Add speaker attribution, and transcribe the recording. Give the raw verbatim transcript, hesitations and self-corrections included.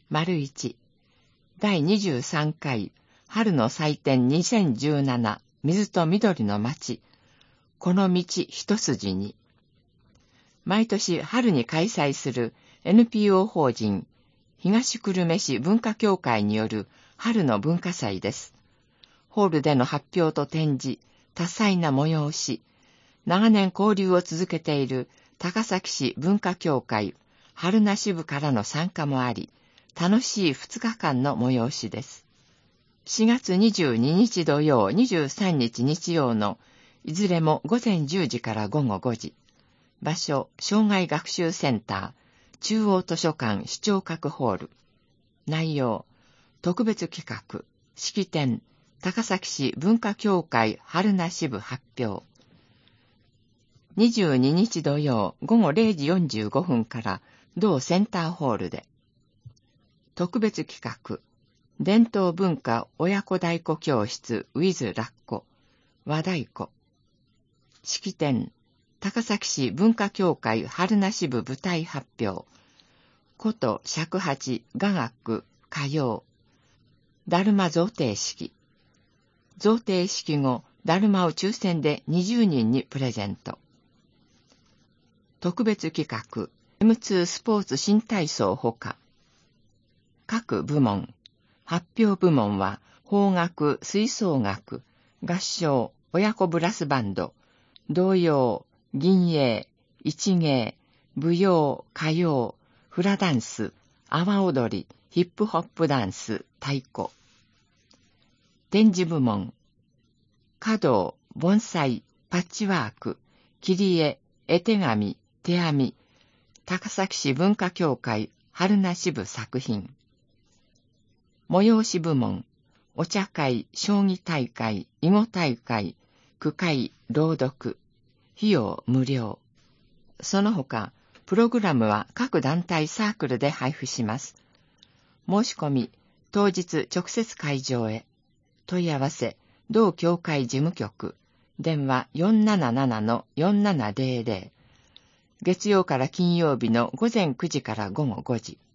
Speaker 1: いち、だいにじゅうさんかい春の祭典にせんじゅうなな水と緑の街、この道一筋に。毎年春に開催する エヌピーオー 法人東久留米市文化協会による春の文化祭です。ホールでの発表と展示、多彩な催し、長年交流を続けている高崎市文化協会春名支部からの参加もあり、楽しいふつかかんの催しです。しがつにじゅうににち土曜、にじゅうさんにち日曜のいずれもごぜんじゅうじからごごごじ。場所、障害学習センター、中央図書館視聴覚ホール。内容、特別企画、式典、高崎市文化協会春名支部発表。にじゅうににち土曜ごごれいじよんじゅうごふんから同センターホールで。特別企画、伝統文化親子太鼓教室 with ラッコ、和太鼓。式典、高崎市文化協会春名支部舞台発表。琴尺八雅楽歌謡。だるま贈呈式。贈呈式後、だるまを抽選でにじゅうにんにプレゼント。特別企画、エムツー スポーツ新体操ほか。各部門。発表部門は、邦楽、吹奏楽、合唱、親子ブラスバンド、童謡、銀詠、一芸、舞踊、歌謡、フラダンス、阿波踊り、ヒップホップダンス、太鼓。展示部門。華道、盆栽、パッチワーク、切り絵、絵手紙、手編み、高崎市文化協会春名支部作品。催し部門、お茶会、将棋大会、囲碁大会、句会、朗読、費用無料。その他、プログラムは各団体サークルで配布します。申し込み、当日直接会場へ。問い合わせ、同協会事務局、電話 よんななななのよんななぜろぜろ。月曜から金曜日のごぜんくじからごごごじ。